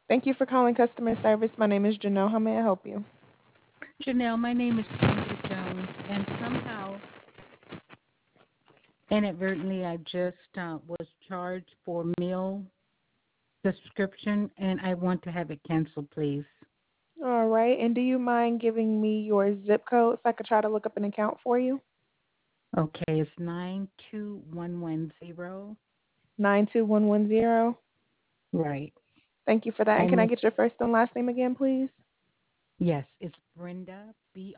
Thank you for calling customer service. My name is Janelle. How may I help you? Janelle, my name is Cynthia Jones, and somehow inadvertently I just was charged for meal subscription, and I want to have it canceled, please. All right. And do you mind giving me your zip code so I could try to look up an account for you? Okay, it's 92110. 92110. Right. Thank you for that. And I can I miss, get your first and last name again, please? yes, it's Brenda,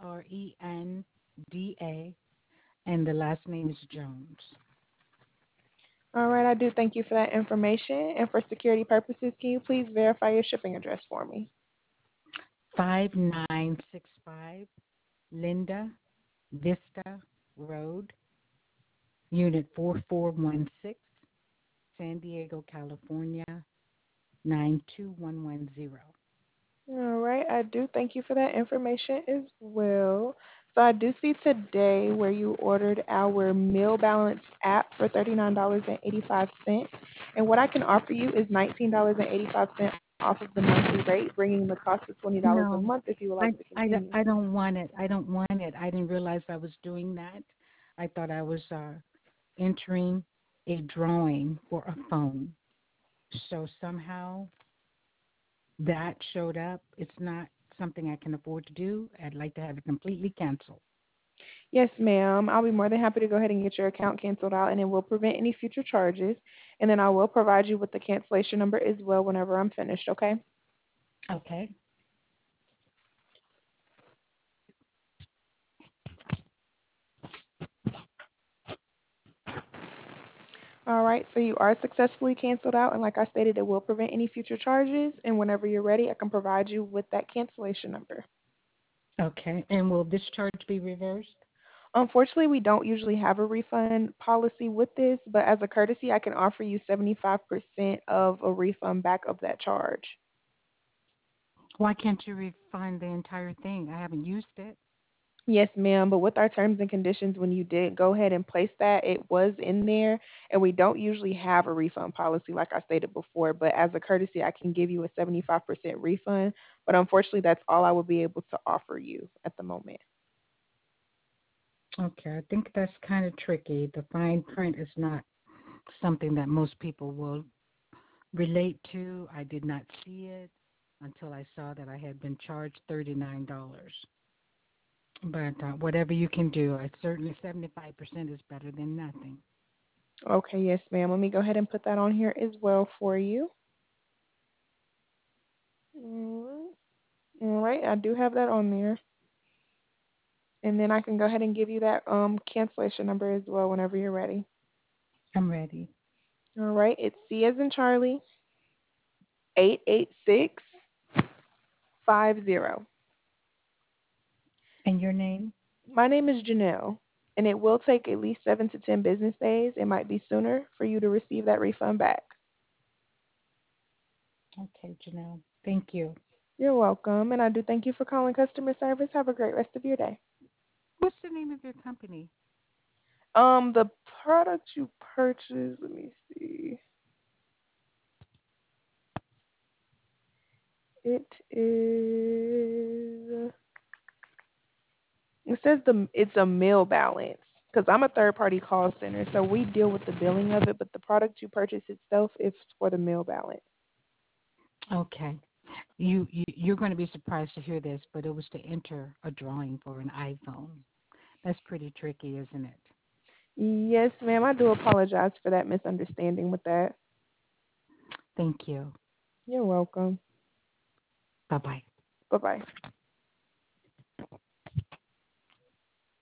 Brenda, and the last name is Jones. All right. I do thank you for that information. And for security purposes, can you please verify your shipping address for me? 5965 Linda Vista Road, Unit 4416, San Diego, California, 92110. All right. I do thank you for that information as well. So I do see today where you ordered our Meal Balance app for $39.85. And what I can offer you is $19.85 off of the monthly rate, bringing the cost to $20 a No, month if you would like to continue. I don't want it. I don't want it. I didn't realize I was doing that. I thought I was entering a drawing for a phone. So somehow that showed up. It's not something I can afford to do. I'd like to have it completely canceled. Yes, ma'am. I'll be more than happy to go ahead and get your account canceled out, and it will prevent any future charges. And then I will provide you with the cancellation number as well whenever I'm finished, okay? Okay. All right, so you are successfully canceled out, and like I stated, it will prevent any future charges. And whenever you're ready, I can provide you with that cancellation number. Okay. And will this charge be reversed? Unfortunately, we don't usually have a refund policy with this, but as a courtesy, I can offer you 75% of a refund back of that charge. Why can't you refund the entire thing? I haven't used it. Yes, ma'am, but with our terms and conditions, when you did go ahead and place that, it was in there, and we don't usually have a refund policy, like I stated before. But as a courtesy, I can give you a 75% refund, but unfortunately, that's all I would be able to offer you at the moment. Okay. I think that's kind of tricky. The fine print is not something that most people will relate to. I did not see it until I saw that I had been charged $39. But whatever you can do, I certainly 75% is better than nothing. Okay, yes, ma'am. Let me go ahead and put that on here as well for you. All right, I do have that on there. And then I can go ahead and give you that cancellation number as well whenever you're ready. I'm ready. All right, it's C as in Charlie, 88650. And your name? My name is Janelle, and it will take at least 7 to 10 business days. It might be sooner for you to receive that refund back. Okay, Janelle. Thank you. You're welcome, and I do thank you for calling customer service. Have a great rest of your day. What's the name of your company? The product you purchased, let me see. It is. It says it's a meal balance because I'm a third party call center, so we deal with the billing of it, but the product you purchase itself is for the meal balance. Okay. You're going to be surprised to hear this, but it was to enter a drawing for an iPhone. That's pretty tricky, isn't it? Yes, ma'am. I do apologize for that misunderstanding with that. Thank you. You're welcome. Bye bye. Bye bye.